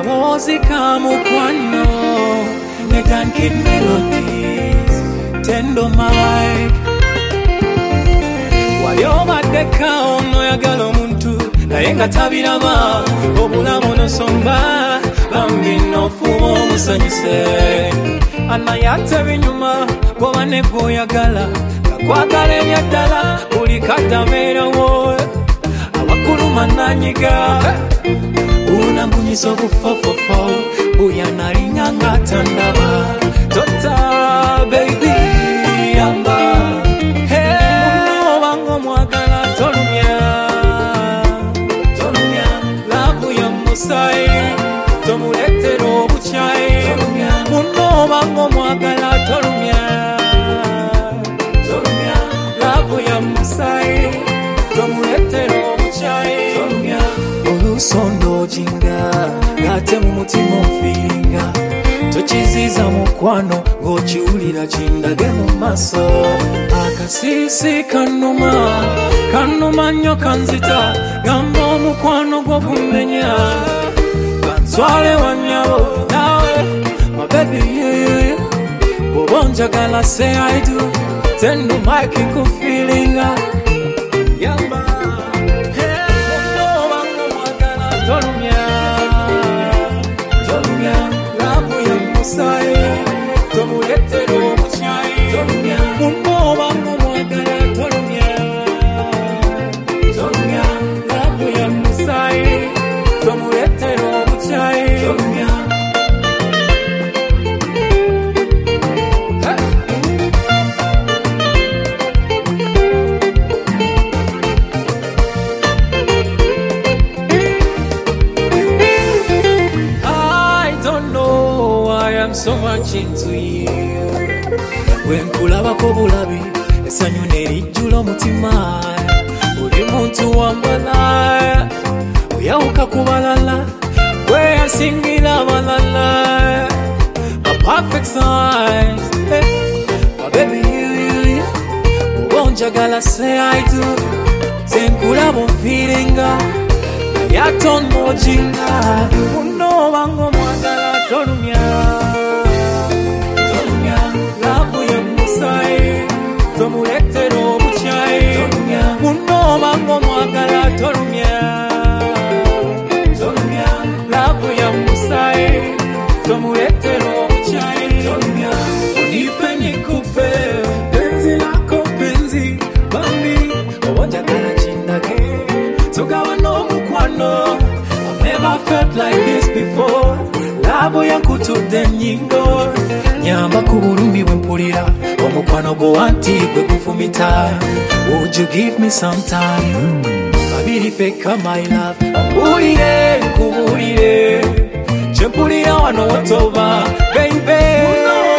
Akabozi kamukwano Negan Kid Melodies Tendo Mike Walioma deka ono yagala omuntu naye nga tabiraba obulamu nosomba bambi nofuba omusanyuse anayate binyuma bwoba ne bwoyagala gakwagala ebyaddala buli katabeerawo abakuluma nanyiga unangunyisa obufofofo buyanalinya nga tandaba tota baby yamba munobango mwagala tolumya lavu ya musai tomuletera obukyai munobango mwagala tolumya lavu ya musai tomuletera obukyai olusondo jinga gate mu mutima ofiringa tokiziza mukwano ng'okiwulira kindage mu maso akasisi kanuma nnyo kanzita gamba omukwano gw'obumenya kanswale wanyabo nawe my baby bw'oba njagala say I do Tendo Mike nkufiringa yamba Tolumya, lavu ya musai tomuletera obukyai munobango mwagala tolumya lavu ya musai tomuletera obukyai I'm so much into you when kulabako bulabi esanyu nerijjula omutima buli muntu wambala oyawuka ku balala weyasingira abalala my perfect size my baby you oba njagala say I do zenkulaba omfiringa yatonda ojinga munobango mwagala tolumya lavu ya musai tomuletera obukyai munobango mwagala tolumya lavu ya musai tomuletera obukyai unipe nikupe penzi lako penzi bambi owanjagala kindage togawa n'omukwano I've never felt like this before Lavo yankutudde nnyindo nyamba ku bulumi bwe mpulira omukwano gwo wanti gwe gufumita Would you give me some time babiri feka my love ambulire nkubulire kye mpulira wano watoba baby